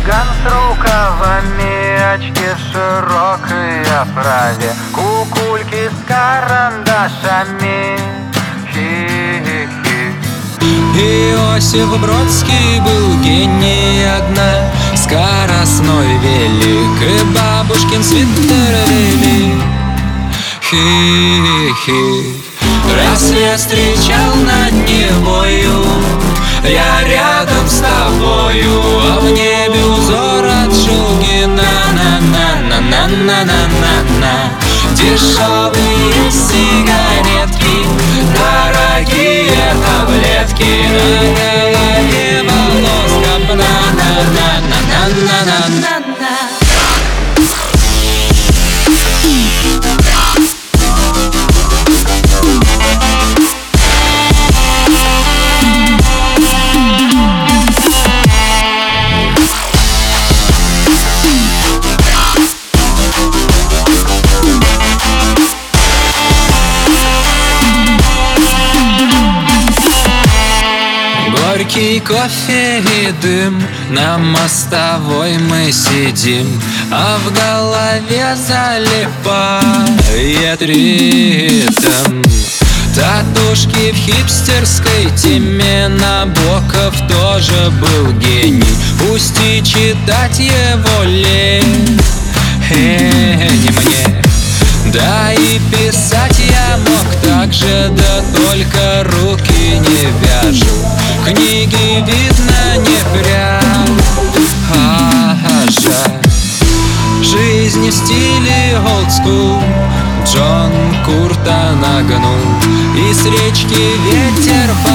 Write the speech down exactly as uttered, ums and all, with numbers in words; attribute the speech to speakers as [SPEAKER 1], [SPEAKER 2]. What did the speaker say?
[SPEAKER 1] Цыган с рукавами, очки в широкой оправе, кукульки с карандашами. Хи-хи-хи.
[SPEAKER 2] Иосиф Бродский был гений, одна скоростной велик, и бабушкин свитер велик. Хи-хи. Рассвет встречал над Невою, я рядом с тобою, а в небе узор от Шульгина. На-на-на-на-на-на-на-на. Дешевые сигаретки, дорогие таблетки, на голове волоска. На-на-на-на-на-на-на-на. Горький кофе и дым, на мостовой мы сидим, а в голове залипает ритм. Татушки в хипстерской теме, Набоков тоже был гений, пусть и читать его лень, э, не мне. Да и писать я мог так же, да только руки не вяжу, книги видно не пряжа. Жизнь в стиле old school, Джон Курта нагнул, и с речки ветер